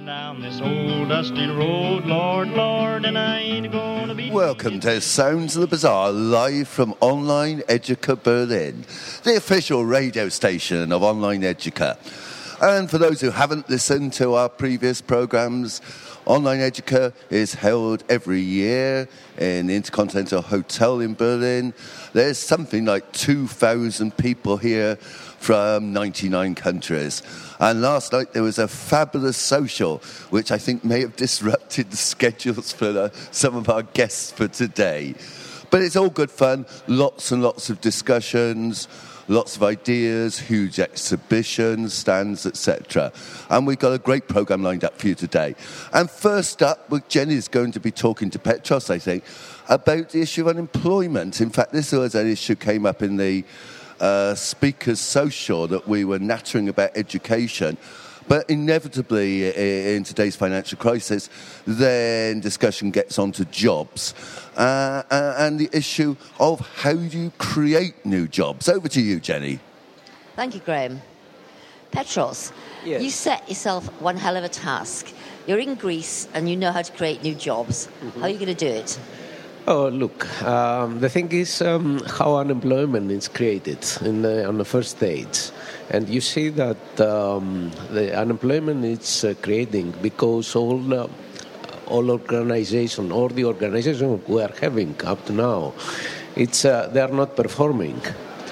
Down this old dusty road, Lord, Lord, and I ain't gonna be... Welcome to Sounds of the Bazaar, live from Online Educa Berlin, the official radio station of Online Educa. And for those who haven't listened to our previous programmes, Online Educa is held every year in the Intercontinental Hotel in Berlin. There's something like 2,000 people here from 99 countries. And last night there was a fabulous social, which I think may have disrupted the schedules for some of our guests for today. But it's all good fun, lots and lots of discussions, lots of ideas, huge exhibitions, stands, etc. And we've got a great programme lined up for you today. And first up, Jenny's going to be talking to Petros, I think, about the issue of unemployment. In fact, this was an issue came up in the speakers' social that we were nattering about education. But inevitably, in today's financial crisis, then discussion gets onto jobs and the issue of how do you create new jobs. Over to you, Jenny. Thank you, Graham. Petros, Yes. you set yourself one hell of a task. You're in Greece and you know how to create new jobs. How are you going to do it? Oh, look, the thing is how unemployment is created on the first stage. And you see that the unemployment is creating because all organizations, or the organizations we are having up to now, they are not performing.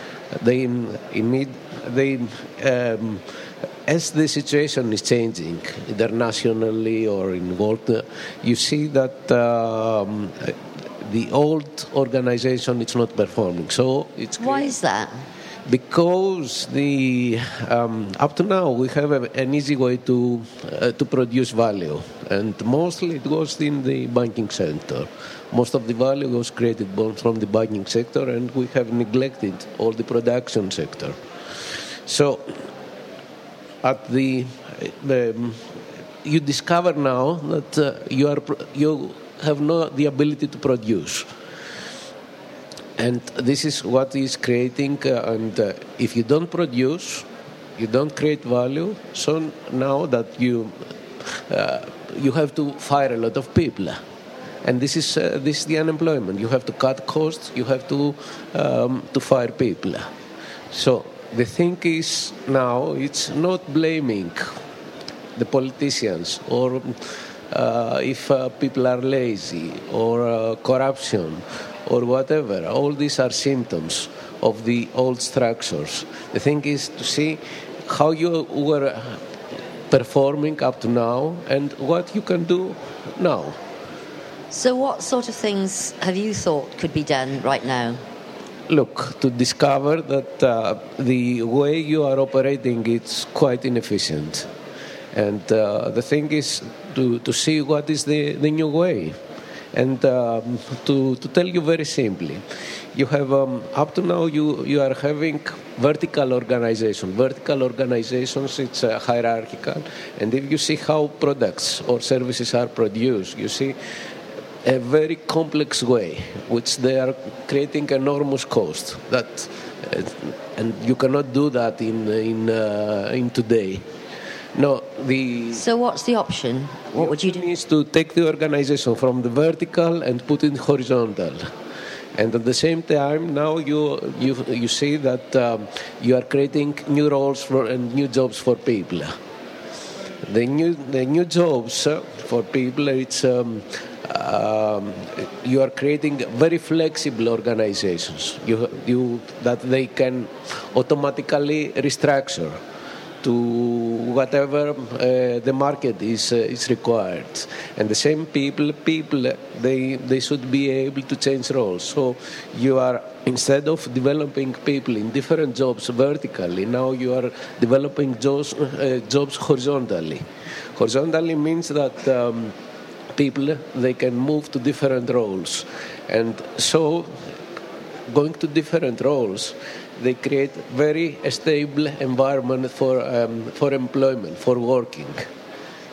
As the situation is changing internationally or in the world, you see that the old organization is not performing. So Why is that? Because up to now we have an easy way to produce value, and mostly it goes in the banking sector. Most of the value was created from the banking sector, and we have neglected all the production sector. So you discover now that you have not the ability to produce. And this is what is creating, and if you don't produce, you don't create value, so now that you have to fire a lot of people. And this is the unemployment. You have to cut costs, you have to fire people. So the thing is now, it's not blaming the politicians or if people are lazy or corruption or whatever. All these are symptoms of the old structures. The thing is to see how you were performing up to now and what you can do now. So what sort of things have you thought could be done right now? Look, to discover that the way you are operating is quite inefficient. And the thing is to see what is the new way. And to tell you very simply, you have up to now you are having vertical organization. Vertical organizations, it's hierarchical. And if you see how products or services are produced, you see a very complex way, which they are creating enormous cost. And you cannot do that in today. No, So what's the option? What would you do? Is to take the organization from the vertical and put it horizontal. And at the same time, now you see that you are creating new roles and new jobs for people. The new jobs for people, it's you are creating very flexible organizations. That they can automatically restructure to whatever the market is required. And the same people they should be able to change roles. So you are, instead of developing people in different jobs vertically, now you are developing jobs horizontally. Horizontally means that people, they can move to different roles. And so going to different roles, they create very stable environment for employment, for working.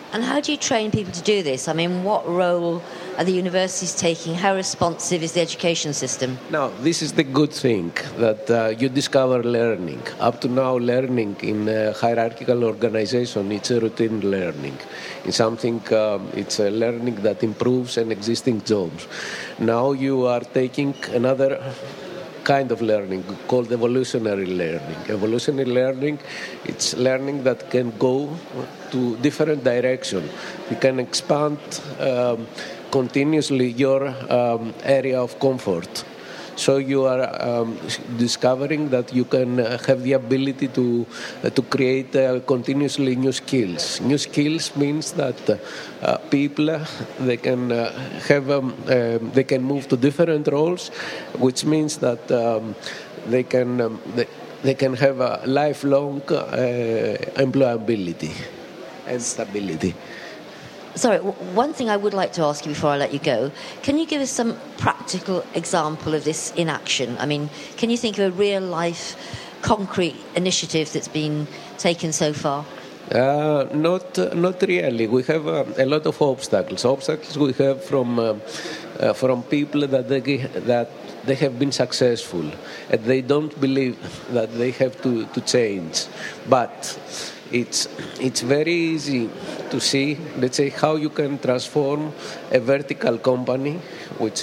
And how do you train people to do this? I mean, what role are the universities taking? How responsive is the education system? Now, this is the good thing, that you discover learning. Up to now, learning in a hierarchical organization, it's a routine learning. It's something, it's a learning that improves an existing jobs. Now you are taking another kind of learning called evolutionary learning. Evolutionary learning, it's learning that can go to different direction. You can expand continuously your area of comfort. So you are discovering that you can have the ability to create continuously new skills. New skills means that people they can they can move to different roles, which means that they can have a lifelong employability and stability. Sorry, one thing I would like to ask you before I let you go, can you give us some practical example of this in action? I mean, can you think of a real-life, concrete initiative that's been taken so far? Not really. We have a lot of obstacles. Obstacles we have from people that they have been successful and they don't believe that they have to change. But it's very easy to see, let's say, how you can transform a vertical company, which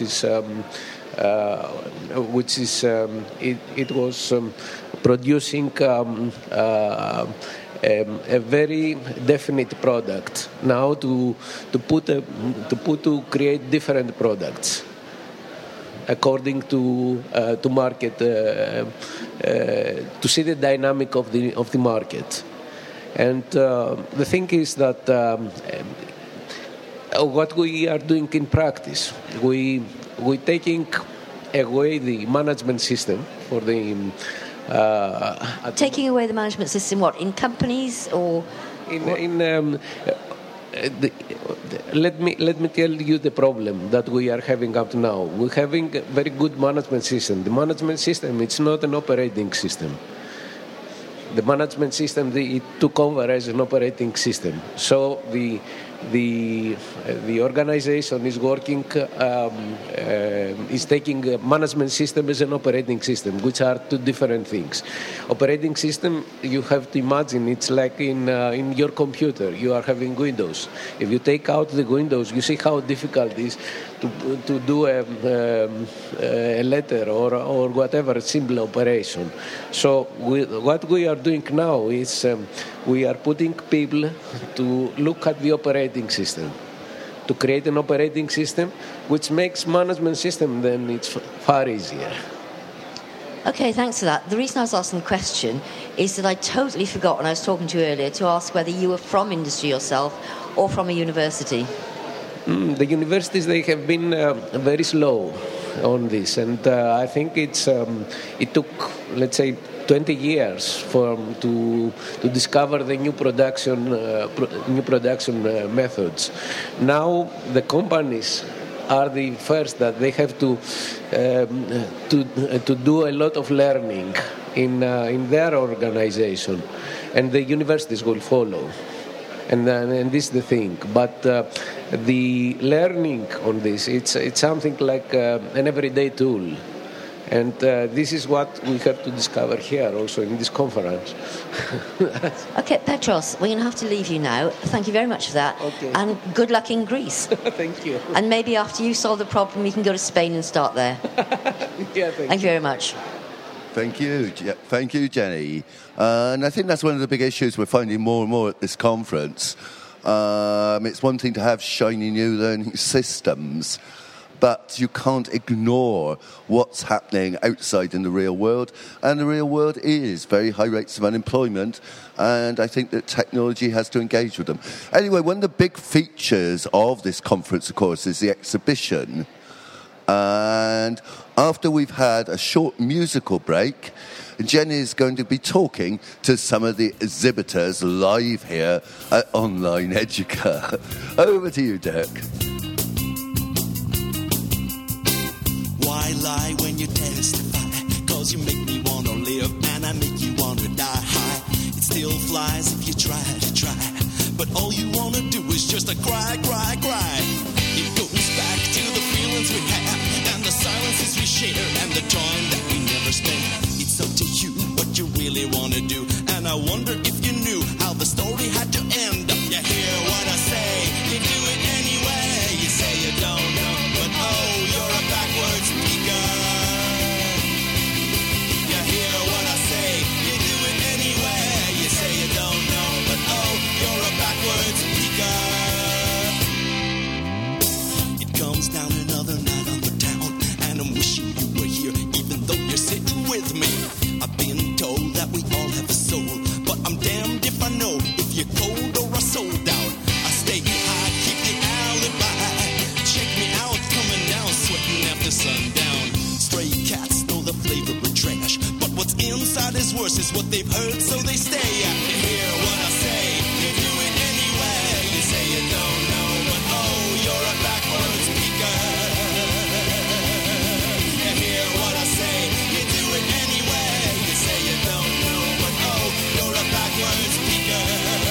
was producing a very definite product. Now to create different products according to market, to see the dynamic of the market. And the thing is that what we are doing in practice, we taking away the management system for the taking away the management system. What, in companies or? Let me tell you the problem that we are having up to now. We're having a very good management system. The management system, it's not an operating system. The management system, it took over as an operating system. So the organization is working, is taking a management system as an operating system, which are two different things. Operating system, you have to imagine, it's like in your computer. You are having Windows. If you take out the Windows, you see how difficult it is to do a letter or whatever simple operation. So what we are doing now is we are putting people to look at the operating system, to create an operating system which makes management system, then it's far easier. Okay, thanks for that. The reason I was asking the question is that I totally forgot when I was talking to you earlier to ask whether you were from industry yourself or from a university. The universities, they have been very slow on this, and I think it took, let's say, 20 years to discover the new production methods. Now the companies are the first that they have to do a lot of learning in their organization, and the universities will follow. And this is the thing. But the learning on this, it's something like an everyday tool. And this is what we have to discover here also in this conference. Okay, Petros, we're going to have to leave you now. Thank you very much for that. Okay. And good luck in Greece. Thank you. And maybe after you solve the problem, you can go to Spain and start there. Yeah, thank you very much. Thank you, Jenny. And I think that's one of the big issues we're finding more and more at this conference. It's one thing to have shiny new learning systems, but you can't ignore what's happening outside in the real world. And the real world is very high rates of unemployment, and I think that technology has to engage with them. Anyway, one of the big features of this conference, of course, is the exhibition. And after we've had a short musical break, Jenny is going to be talking to some of the exhibitors live here at Online Educa. Over to you, Dirk. Why lie when you testify? 'Cause you make me want to live and I make you want to die. It still flies if you try to try. but all you wanna do is just a cry, cry, cry. It goes back to the feelings we had, and the silences we share, and the time that we never spent. It's up to you what you really wanna do, and I wonder if you knew how the story had to end up. You hear what I say, you do it anyway. You say you don't know, but oh, you're a backwards speaker. You hear what I say, you do it anyway. You say you don't know, but oh, you're a backwards speaker. It comes down another night on the town, and I'm wishing you were here, even though you're sitting with me. I've been told that we all have a soul, but I'm damned if I know if you're cold or I sold out. I stay high, keep the alibi. Check me out, coming down, sweating after sundown. Stray cats know the flavor of trash, but what's inside is worse is what they've heard, so they stay. You hear what I say, you do it anyway. You say you don't know, but oh, you're a backwards speaker. You hear what I say, you do it anyway. You say you don't know, but oh, you're a backwards speaker.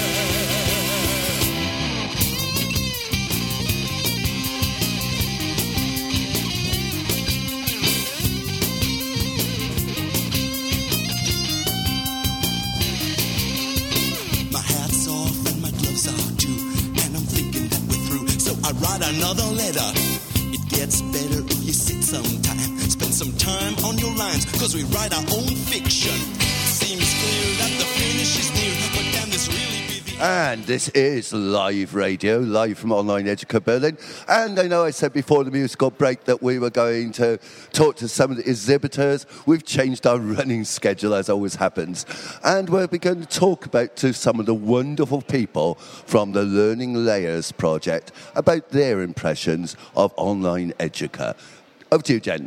My hat's off and my gloves are too, and I'm thinking that we're through, so I write another letter. It gets better if you sit sometime, spend some time on your lines, cause we write our own fiction. Seems clear that the finish is near, but can this really be the And this is live radio, live from Online Educa Berlin. And I know I said before the musical break that we were going to talk to some of the exhibitors. We've changed our running schedule, as always happens. And we're going to talk to some of the wonderful people from the Learning Layers project about their impressions of Online Educa. Over to you, Jen.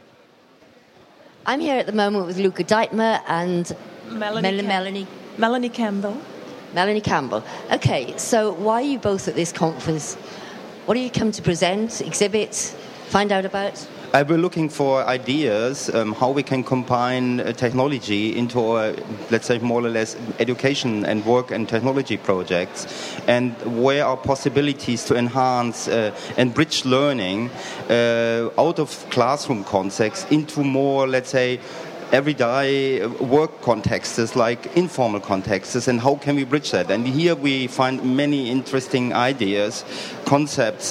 I'm here at the moment with Luca Deitmer and Melanie Campbell. Melanie Campbell. Okay, so why are you both at this conference? What do you come to present, exhibit, find out about? We're looking for ideas how we can combine technology into our, let's say, more or less education and work and technology projects, and where are possibilities to enhance and bridge learning out of classroom context into more, let's say, everyday work contexts, like informal contexts, and how can we bridge that? And here we find many interesting ideas, concepts,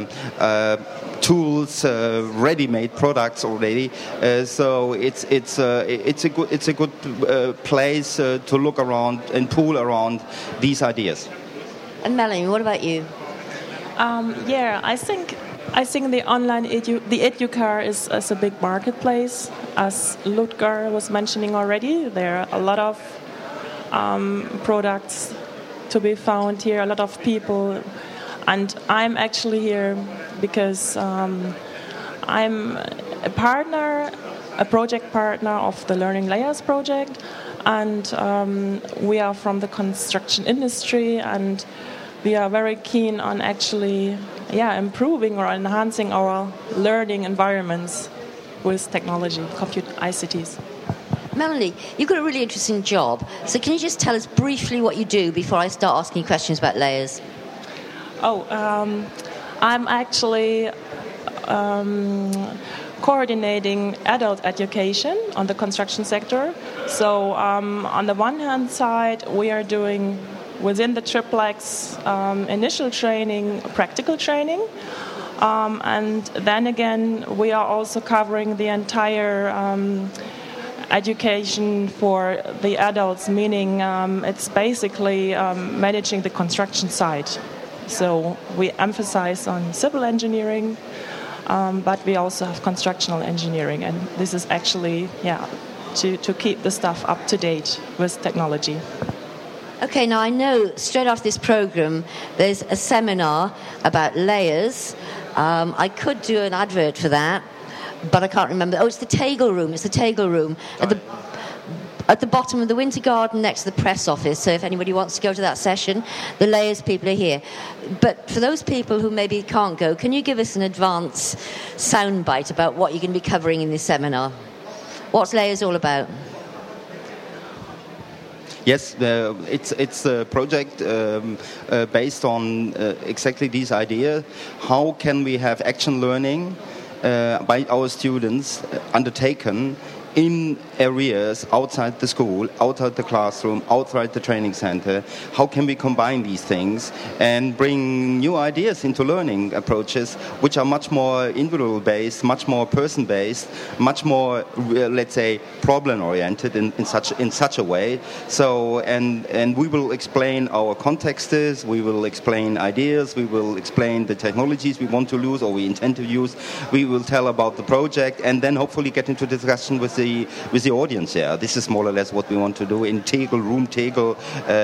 tools, ready-made products already. So it's a good place to look around and pool around these ideas. And Melanie, what about you? I think the online the Educar is a big marketplace. As Ludger was mentioning already, there are a lot of products to be found here, a lot of people. And I'm actually here because I'm a project partner of the Learning Layers project. And we are from the construction industry, and we are very keen on actually improving or enhancing our learning environments with technology, ICTs. Melanie, you've got a really interesting job. So can you just tell us briefly what you do before I start asking you questions about layers? I'm actually coordinating adult education on the construction sector. So on the one hand side, we are doing within the triplex initial training, practical training. And then again, we are also covering the entire education for the adults, meaning it's basically managing the construction site. So we emphasize on civil engineering, but we also have constructional engineering. And this is actually, to keep the stuff up to date with technology. Okay, now I know straight after this program there's a seminar about layers. I could do an advert for that, but I can't remember. Oh, it's the Tegel Room. It's the Tegel Room at the bottom of the Winter Garden next to the press office. So if anybody wants to go to that session, the Layers people are here. But for those people who maybe can't go, can you give us an advance soundbite about what you're going to be covering in this seminar? What's Layers all about? Yes, it's a project based on exactly these ideas. How can we have action learning by our students undertaken in areas outside the school, outside the classroom, outside the training center? How can we combine these things and bring new ideas into learning approaches which are much more individual-based, much more person-based, much more, let's say, problem-oriented in such a way. So, and we will explain our contexts, we will explain ideas, we will explain the technologies we want to use or we intend to use. We will tell about the project and then hopefully get into discussion with the audience. Yeah, this is more or less what we want to do in Tegel, room Tegel,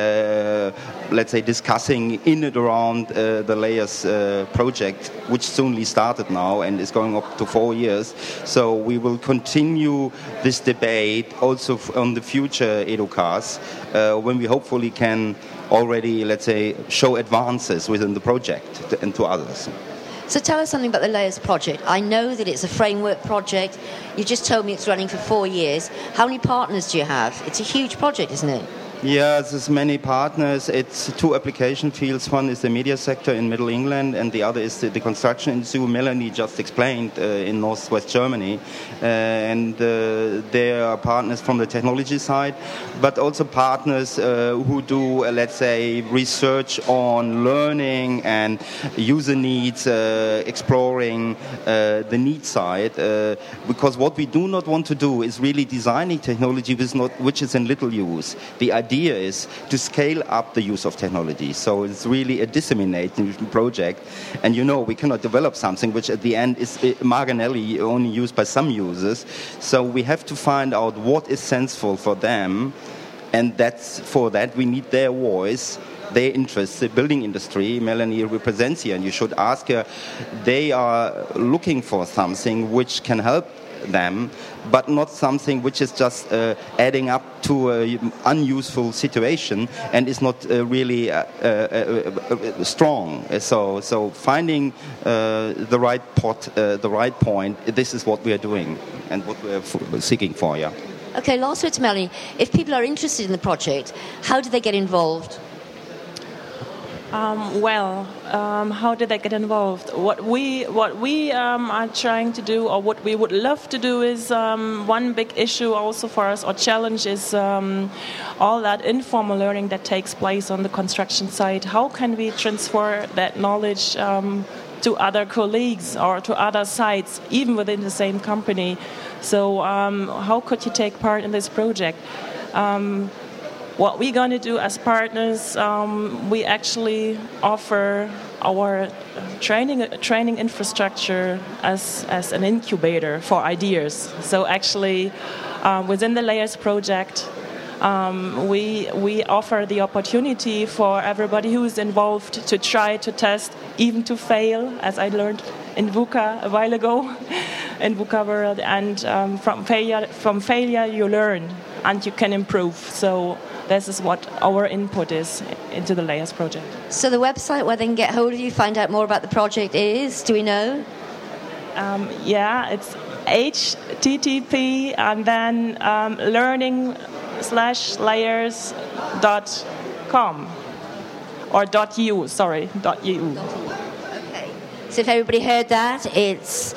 let's say discussing in and around the Layers project, which soonly started now and is going up to 4 years. So we will continue this debate also on the future EduCast when we hopefully can already, let's say, show advances within the project and to others. So tell us something about the Layers project. I know that it's a framework project. You just told me it's running for 4 years. How many partners do you have? It's a huge project, isn't it? Yeah, there's many partners. It's 2 application fields. One is the media sector in Middle England, and the other is the construction industry. Melanie just explained in Northwest Germany, and there are partners from the technology side, but also partners who do, let's say, research on learning and user needs, exploring the need side. Because what we do not want to do is really designing technology which is in little use. The idea is to scale up the use of technology. So it's really a disseminating project. And we cannot develop something which at the end is marginally only used by some users. So we have to find out what is sensible for them. And for that we need their voice, their interests. The building industry, Melanie represents here, and you should ask her, they are looking for something which can help them, but not something which is just adding up to an unuseful situation and is not really strong. So finding the right the right point, this is what we are doing and what we are seeking for, yeah. Okay, last word to Melanie. If people are interested in the project, how do they get involved? How did they get involved? What we are trying to do, or what we would love to do, is one big issue also for us, or challenge, is all that informal learning that takes place on the construction site. How can we transfer that knowledge to other colleagues or to other sites, even within the same company? So how could you take part in this project? What we're going to do as partners, we actually offer our training infrastructure as an incubator for ideas. So actually, within the Layers project, we offer the opportunity for everybody who is involved to try, to test, even to fail, as I learned in VUCA a while ago, in VUCA World. And from failure you learn and you can improve. So this is what our input is into the Layers project. So the website where they can get hold of you, find out more about the project is, do we know? It's http and then learning/layers.com or .eu, sorry, .eu. Okay. So if everybody heard that, it's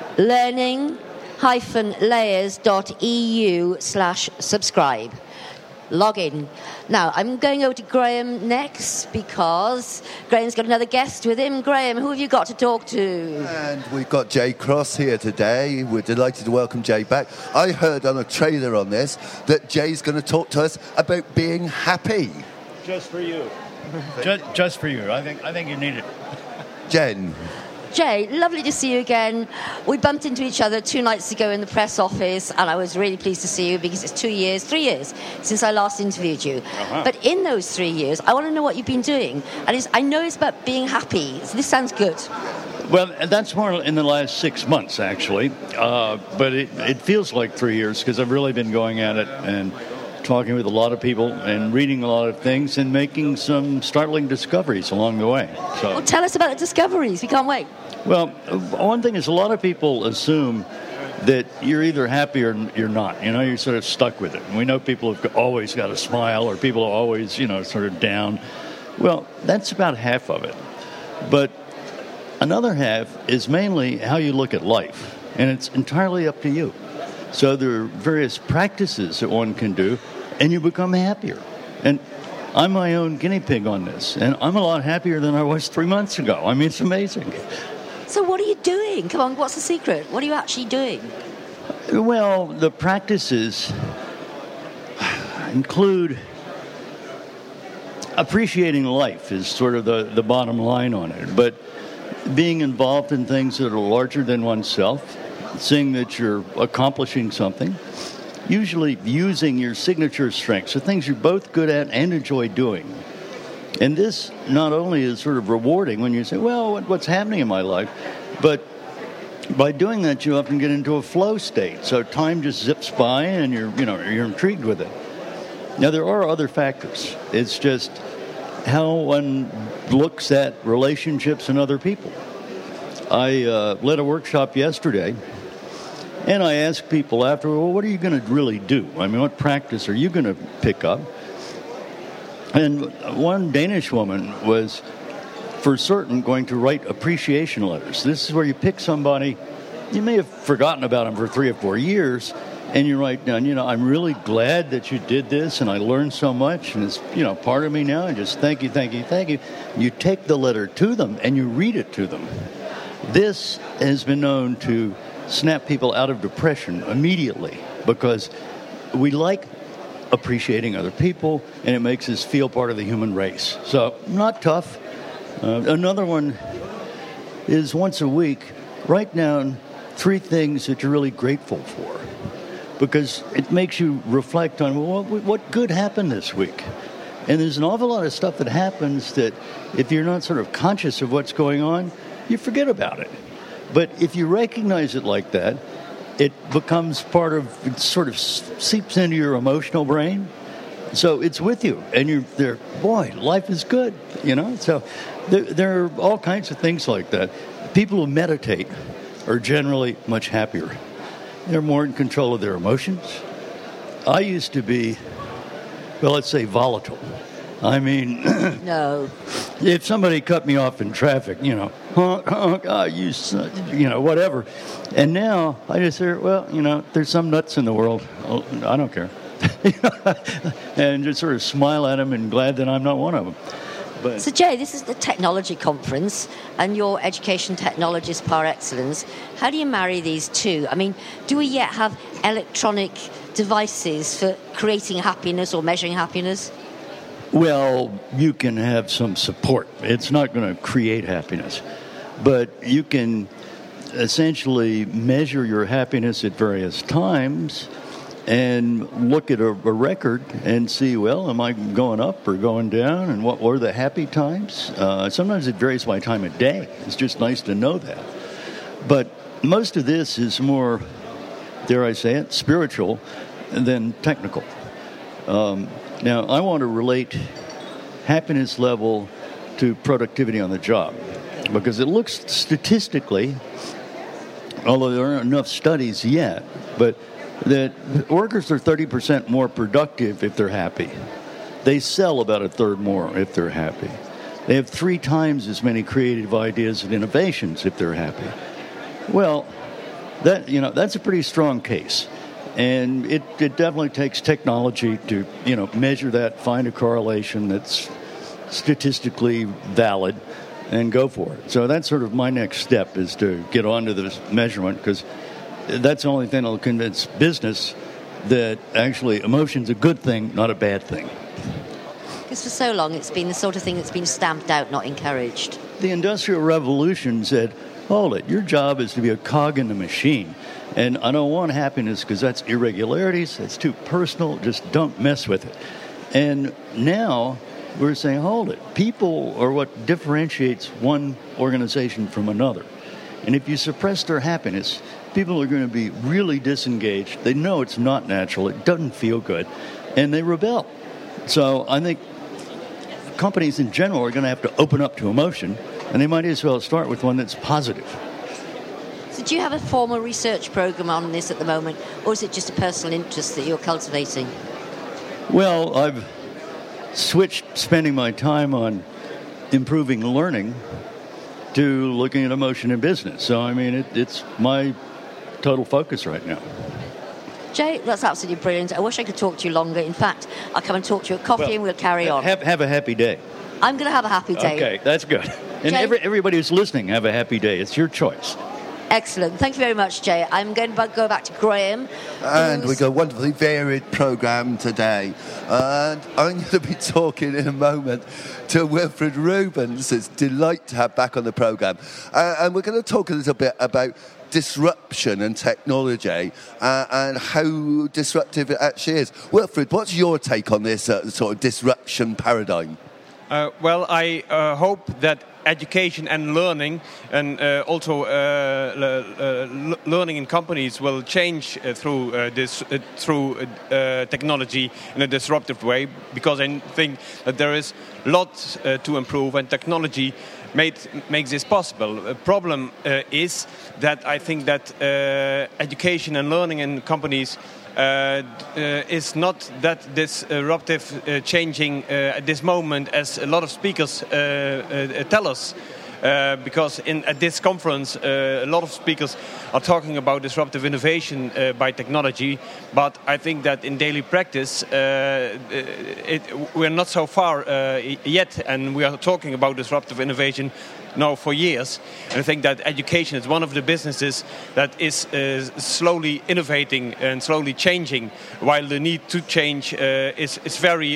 learning-layers.eu/subscribe. Log in. Now, I'm going over to Graham next because Graham's got another guest with him. Graham, who have you got to talk to? And we've got Jay Cross here today. We're delighted to welcome Jay back. I heard on a trailer on this that Jay's going to talk to us about being happy. Just for you. Just for you. I think you need it. Jen. Jay, lovely to see you again. We bumped into each other 2 nights ago in the press office, and I was really pleased to see you because it's 3 years since I last interviewed you. Uh-huh. But in those 3 years, I want to know what you've been doing. And I know it's about being happy. So this sounds good. Well, that's more in the last 6 months, actually. But it feels like 3 years because I've really been going at it and talking with a lot of people and reading a lot of things and making some startling discoveries along the way. So, well, tell us about the discoveries. We can't wait. Well, one thing is a lot of people assume that you're either happy or you're not. You know, you're sort of stuck with it. And we know people have always got a smile, or people are always, you know, sort of down. Well, that's about half of it. But another half is mainly how you look at life, and it's entirely up to you. So there are various practices that one can do, and you become happier. And I'm my own guinea pig on this, and I'm a lot happier than I was 3 months ago. I mean, it's amazing. So what are you doing? Come on, what's the secret? What are you actually doing? Well, the practices include appreciating life is sort of the bottom line on it, but being involved in things that are larger than oneself, seeing that you're accomplishing something, usually using your signature strengths, the things you're both good at and enjoy doing. And this not only is sort of rewarding when you say, well, what's happening in my life, but by doing that, you often get into a flow state. So time just zips by, and you're intrigued with it. Now, there are other factors. It's just how one looks at relationships and other people. I led a workshop yesterday, and I asked people after, well, what are you going to really do? I mean, what practice are you going to pick up? And one Danish woman was, for certain, going to write appreciation letters. This is where you pick somebody, you may have forgotten about them for 3 or 4 years, and you write down, I'm really glad that you did this, and I learned so much, and it's, part of me now, and just thank you, thank you, thank you. You take the letter to them, and you read it to them. This has been known to snap people out of depression immediately, because we like appreciating other people, and it makes us feel part of the human race. So, not tough. Another one is once a week, write down 3 things that you're really grateful for, because it makes you reflect on, well, what good happened this week? And there's an awful lot of stuff that happens that if you're not sort of conscious of what's going on, you forget about it. But if you recognize it like that, it becomes part of, it sort of seeps into your emotional brain. So it's with you, and you're there, boy, life is good, So there are all kinds of things like that. People who meditate are generally much happier. They're more in control of their emotions. I used to be, well, let's say volatile. I mean, no. If somebody cut me off in traffic, whatever. And now I just say, well, there's some nuts in the world. I don't care. And just sort of smile at them and glad that I'm not one of them. But so, Jay, this is the technology conference, and you're education technologist par excellence. How do you marry these two? I mean, do we yet have electronic devices for creating happiness or measuring happiness? Well, you can have some support. It's not going to create happiness. But you can essentially measure your happiness at various times and look at a record and see, well, am I going up or going down, and what were the happy times? Sometimes it varies by time of day. It's just nice to know that. But most of this is more, dare I say it, spiritual than technical. Now, I want to relate happiness level to productivity on the job, because it looks statistically, although there aren't enough studies yet, but that workers are 30% more productive if they're happy. They sell about 1/3 more if they're happy. They have 3 times as many creative ideas and innovations if they're happy. Well, that's a pretty strong case. And it definitely takes technology to, measure that, find a correlation that's statistically valid, and go for it. So that's sort of my next step, is to get onto this measurement, because that's the only thing that will convince business that actually emotion's a good thing, not a bad thing. Because for so long it's been the sort of thing that's been stamped out, not encouraged. The Industrial Revolution said, hold it, your job is to be a cog in the machine. And I don't want happiness because that's irregularities, that's too personal, just don't mess with it. And now we're saying, hold it, people are what differentiates one organization from another. And if you suppress their happiness, people are going to be really disengaged. They know it's not natural, it doesn't feel good, and they rebel. So I think companies in general are going to have to open up to emotion, and they might as well start with one that's positive. So do you have a formal research program on this at the moment, or is it just a personal interest that you're cultivating? Well, I've switched spending my time on improving learning to looking at emotion in business. So, I mean, it's my total focus right now. Jay, that's absolutely brilliant. I wish I could talk to you longer. In fact, I'll come and talk to you at coffee and we'll carry on. Have a happy day. I'm going to have a happy day. Okay, that's good. And Jay? everybody who's listening, have a happy day. It's your choice. Excellent. Thank you very much, Jay. I'm going to go back to Graham. And we've got a wonderfully varied programme today. And I'm going to be talking in a moment to Wilfred Rubens. It's a delight to have back on the programme. And we're going to talk a little bit about disruption and technology and how disruptive it actually is. Wilfred, what's your take on this sort of disruption paradigm? Well, I hope that education and learning and also learning in companies will change through technology in a disruptive way, because I think that there is lots to improve and technology makes this possible. The problem is that I think that education and learning in companies is not that disruptive changing at this moment as a lot of speakers tell us. Because at this conference, a lot of speakers are talking about disruptive innovation by technology, but I think that in daily practice, we're not so far yet, and we are talking about disruptive innovation now for years. And I think that education is one of the businesses that is slowly innovating and slowly changing, while the need to change is very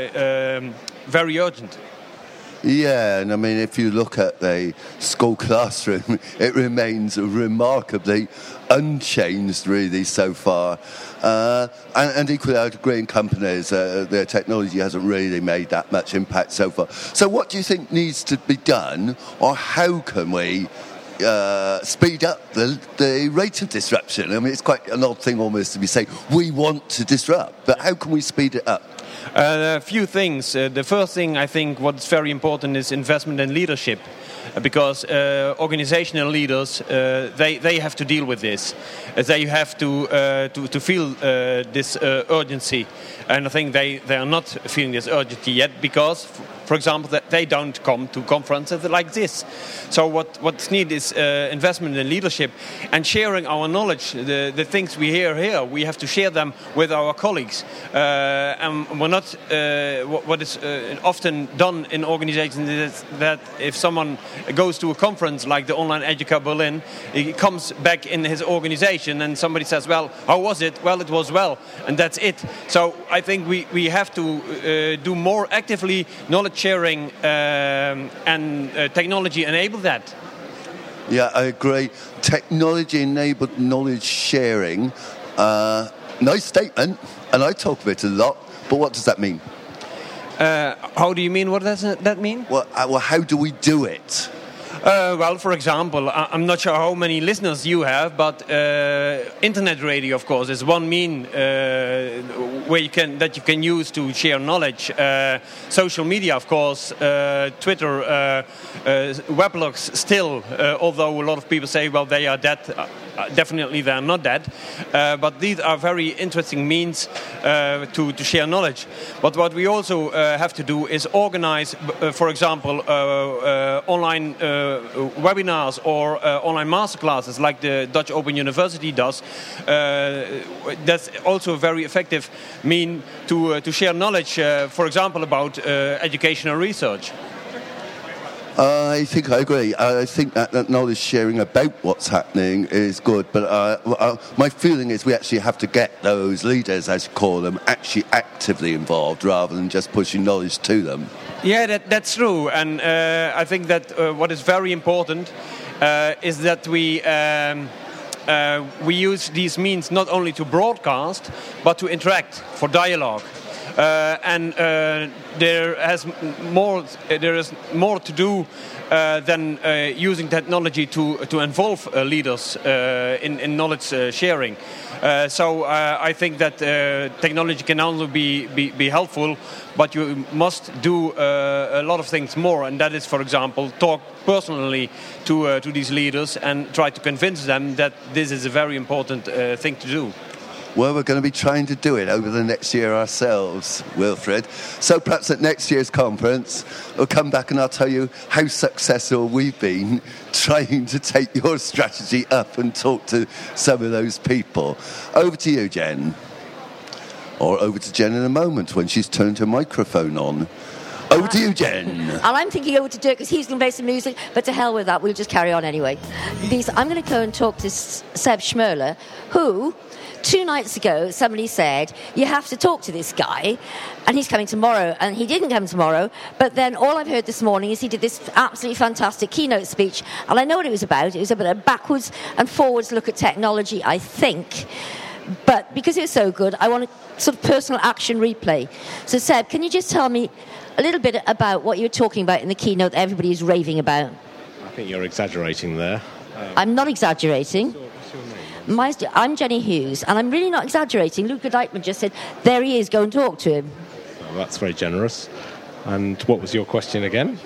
urgent. Yeah, and I mean, if you look at the school classroom, it remains remarkably unchanged, really, so far. And equally, I'd agree in companies, their technology hasn't really made that much impact so far. So what do you think needs to be done, or how can we speed up the rate of disruption? I mean, it's quite an odd thing almost to be saying, we want to disrupt, but how can we speed it up? A few things. The first thing, I think, what's very important is investment in leadership, because organizational leaders they have to deal with this. They have to feel this urgency, and I think they are not feeling this urgency yet, because, for example, that they don't come to conferences like this. So what's needed is investment in leadership and sharing our knowledge. The things we hear here, we have to share them with our colleagues. And we're not. What is often done in organizations is that if someone goes to a conference like the Online Educa Berlin, he comes back in his organization and somebody says, "Well, how was it?" "Well, it was well," and that's it. So I think we have to do more actively knowledge sharing and technology enable that. Yeah, I agree. Technology-enabled knowledge sharing. Nice statement, and I talk of it a lot, but what does that mean? How do you mean? What does that mean? Well, how do we do it? Well, for example, I'm not sure how many listeners you have, but internet radio, of course, is one mean where you can use to share knowledge. Social media, of course, Twitter, weblogs. Still, although a lot of people say, well, they are dead. Definitely, they are not dead. But these are very interesting means to share knowledge. But what we also have to do is organize, for example, online webinars or online masterclasses like the Dutch Open University does. That's also a very effective mean to share knowledge, for example, about educational research. I think I agree. I think that knowledge sharing about what's happening is good, but my feeling is we actually have to get those leaders, as you call them, actually actively involved rather than just pushing knowledge to them. Yeah, that's true. And I think that what is very important is that we use these means not only to broadcast, but to interact, for dialogue. and there is more to do than using technology to involve leaders in knowledge sharing. So I think that technology can only be helpful, but you must do a lot of things more, and that is, for example, talk personally to these leaders and try to convince them that this is a very important thing to do. Well, we're going to be trying to do it over the next year ourselves, Wilfred. So perhaps at next year's conference, we'll come back and I'll tell you how successful we've been trying to take your strategy up and talk to some of those people. Over to you, Jen. Or over to Jen in a moment when she's turned her microphone on. Over to you, Jen. And I'm thinking over to Dirk because he's going to play some music, but to hell with that, we'll just carry on anyway. I'm going to go and talk to Seb Schmerler, who... 2 nights ago, somebody said, you have to talk to this guy, and he's coming tomorrow, and he didn't come tomorrow, but then all I've heard this morning is he did this absolutely fantastic keynote speech, and I know what it was about. It was about a backwards and forwards look at technology, I think, but because it was so good, I want a sort of personal action replay. So, Seb, can you just tell me a little bit about what you were talking about in the keynote that everybody is raving about? I think you're exaggerating there. I'm not exaggerating. I'm Jenny Hughes, and I'm really not exaggerating. Luca Dykman just said, there he is, go and talk to him. Well, that's very generous. And what was your question again?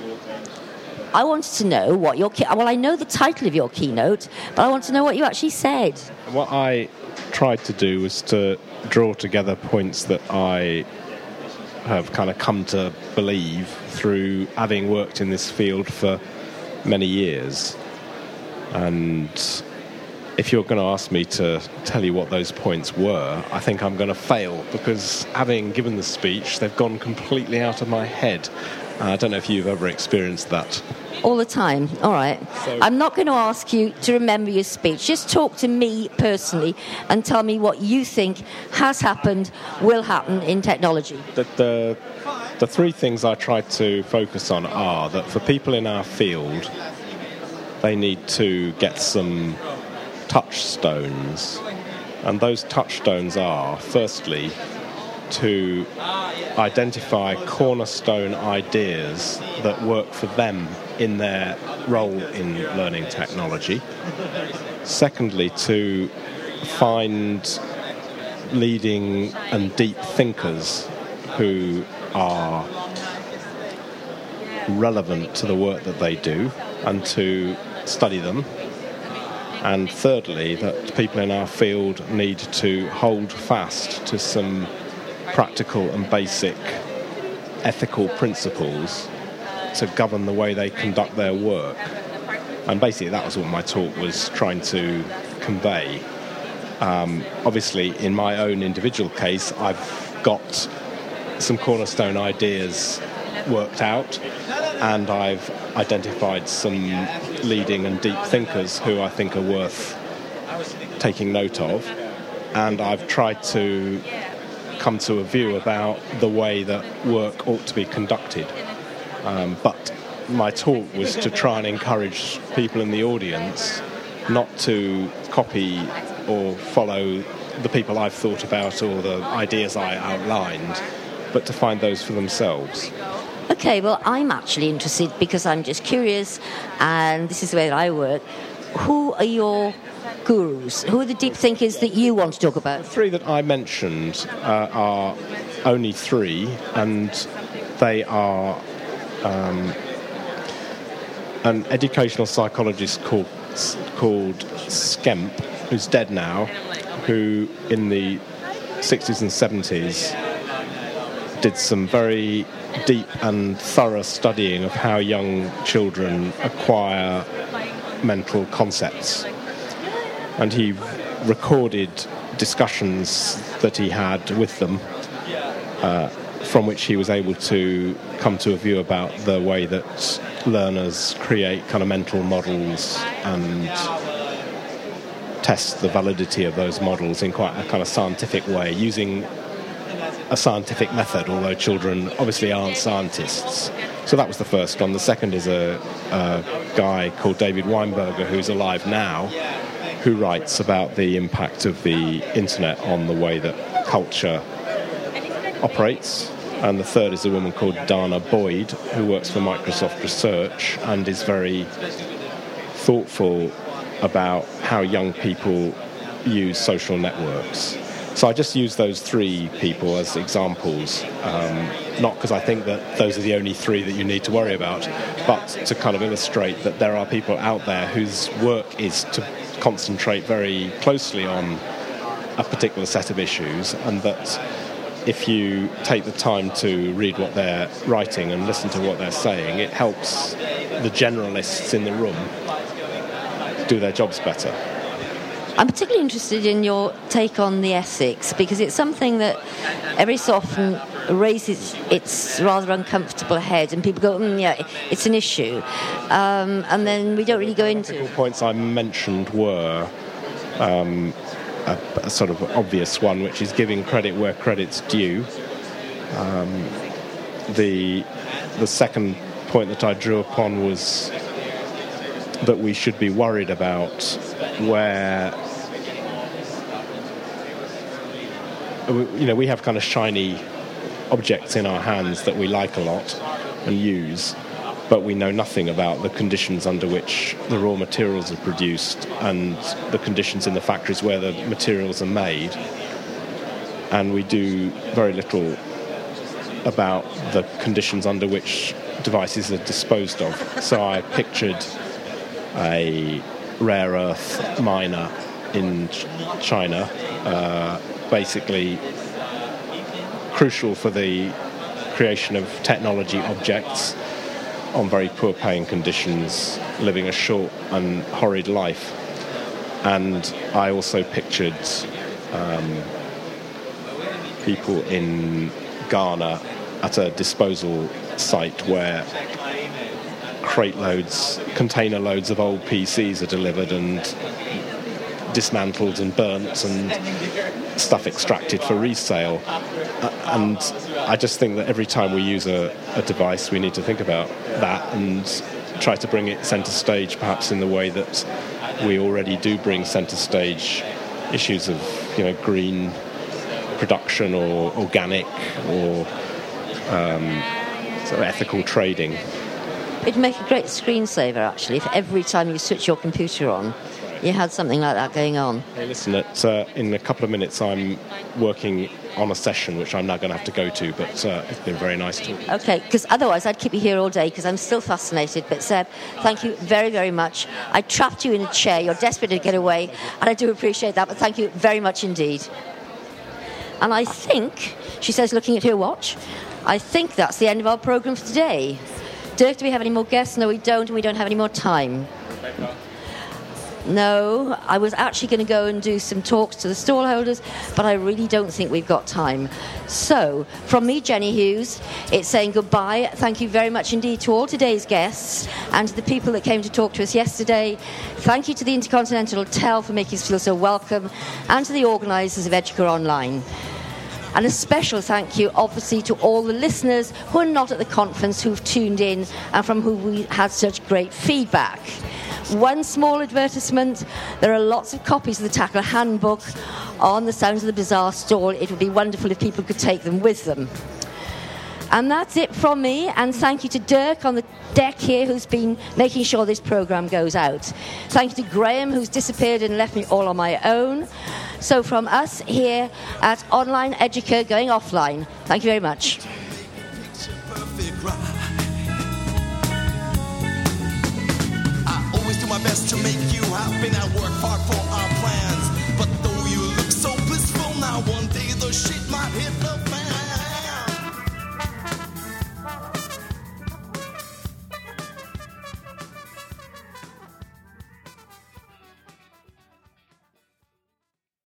I wanted to know what your... Well, I know the title of your keynote, but I want to know what you actually said. What I tried to do was to draw together points that I have kind of come to believe through having worked in this field for many years. And... if you're going to ask me to tell you what those points were, I think I'm going to fail, because having given the speech, they've gone completely out of my head. I don't know if you've ever experienced that. All the time. All right. So, I'm not going to ask you to remember your speech. Just talk to me personally and tell me what you think has happened, will happen in technology. The 3 things I tried to focus on are that for people in our field, they need to get some touchstones, and those touchstones are, firstly, to identify cornerstone ideas that work for them in their role in learning technology. Secondly, to find leading and deep thinkers who are relevant to the work that they do and to study them. And thirdly, that people in our field need to hold fast to some practical and basic ethical principles to govern the way they conduct their work. And basically that was what my talk was trying to convey. Obviously, in my own individual case, I've got some cornerstone ideas worked out, and I've identified some leading and deep thinkers who I think are worth taking note of, and I've tried to come to a view about the way that work ought to be conducted. But my talk was to try and encourage people in the audience not to copy or follow the people I've thought about or the ideas I outlined, but to find those for themselves. Okay, well, I'm actually interested because I'm just curious, and this is the way that I work. Who are your gurus? Who are the deep thinkers that you want to talk about? The 3 that I mentioned are only 3, and they are an educational psychologist called Skemp, who's dead now, who in the 60s and 70s did some very deep and thorough studying of how young children acquire mental concepts. And he recorded discussions that he had with them, from which he was able to come to a view about the way that learners create kind of mental models and test the validity of those models in quite a kind of scientific way, using a scientific method, although children obviously aren't scientists. So that was the first one. The second is a guy called David Weinberger, who's alive now, who writes about the impact of the internet on the way that culture operates. And the third is a woman called Dana Boyd, who works for Microsoft Research and is very thoughtful about how young people use social networks. So I just use those three people as examples, not because I think that those are the only three that you need to worry about, but to kind of illustrate that there are people out there whose work is to concentrate very closely on a particular set of issues, and that if you take the time to read what they're writing and listen to what they're saying, it helps the generalists in the room do their jobs better. I'm particularly interested in your take on the ethics, because it's something that every so often raises its rather uncomfortable head, and people go, yeah, it's an issue. And then we don't really go into... The points I mentioned were a sort of obvious one, which is giving credit where credit's due. The second point that I drew upon was that we should be worried about where, we have kind of shiny objects in our hands that we like a lot and use, but we know nothing about the conditions under which the raw materials are produced and the conditions in the factories where the materials are made. And we do very little about the conditions under which devices are disposed of. So I pictured a rare earth miner in China, basically crucial for the creation of technology objects on very poor paying conditions, living a short and horrid life. And I also pictured people in Ghana at a disposal site where container loads of old PCs are delivered and dismantled and burnt and stuff extracted for resale. And I just think that every time we use a device, we need to think about that and try to bring it centre stage, perhaps in the way that we already do bring centre stage issues of, green production or organic or sort of ethical trading. It'd make a great screensaver, actually, if every time you switch your computer on, you had something like that going on. Hey, listen, in a couple of minutes I'm working on a session which I'm now going to have to go to, but it's been very nice talking. Okay, because otherwise I'd keep you here all day, because I'm still fascinated. But Seb, thank you very, very much. I trapped you in a chair. You're desperate to get away, and I do appreciate that, but thank you very much indeed. And I think, she says, looking at her watch, I think that's the end of our programme for today. Dirk, do we have any more guests? No, we don't, and we don't have any more time. No, I was actually going to go and do some talks to the stallholders, but I really don't think we've got time. So, from me, Jenny Hughes, it's saying goodbye. Thank you very much indeed to all today's guests and to the people that came to talk to us yesterday. Thank you to the Intercontinental Hotel for making us feel so welcome, and to the organisers of Educa Online. And a special thank you, obviously, to all the listeners who are not at the conference, who've tuned in and from whom we had such great feedback. One small advertisement: there are lots of copies of the Tackler Handbook on the Sounds of the Bizarre stall. It would be wonderful if people could take them with them. And that's it from me, and thank you to Dirk on the deck here, who's been making sure this programme goes out. Thank you to Graham, who's disappeared and left me all on my own. So from us here at Online Educa going offline, thank you very much. I always do my best to make you happy.